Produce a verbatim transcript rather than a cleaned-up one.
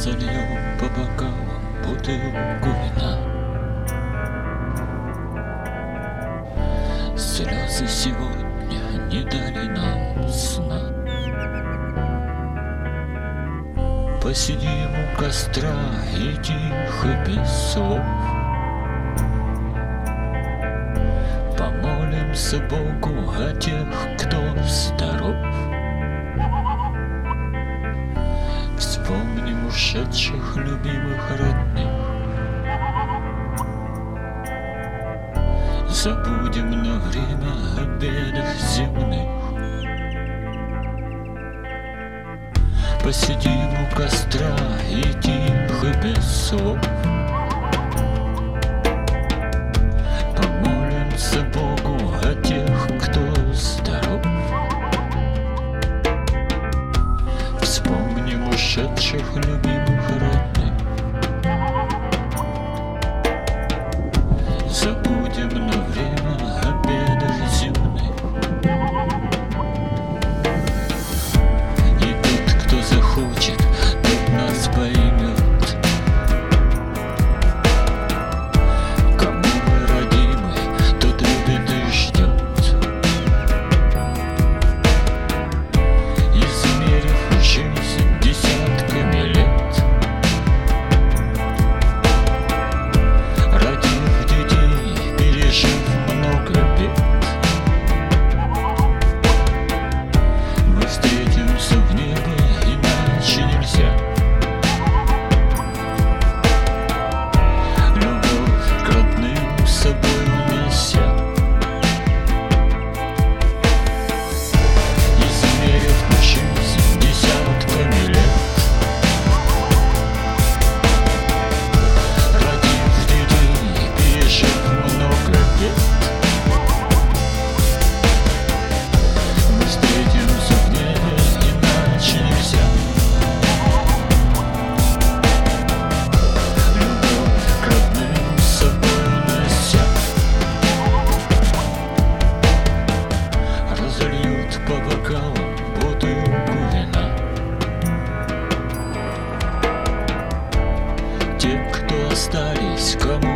Разолью по бокалам бутылку вина. Слезы сегодня не дали нам сна. Посидим у костра и тихо без слов помолимся Богу о тех, кто здоров. Вспомним ушедших любимых родных, забудем на время о бедах земных. Посидим у костра и тихо без слов помолимся Богу о тех, кто здоров. Вспомним ушедших любимых родных, забудем на время о бедах земных. И тот, кто захочет, тот нас поймет. Кому мы родимы, тот любит и ждет. Измерив жизнь десятками лет, родив детей, пережив много бед, мы встретимся в небе, иначе нельзя. Любовь к родным с собой унося, измерив жизнь десятками лет, родив детей, пережив много бед, мы встретимся в небе, иначе нельзя. Любовь к родным с собой унося, разольют по бокалам бутылку вина. Те, кто остались, кому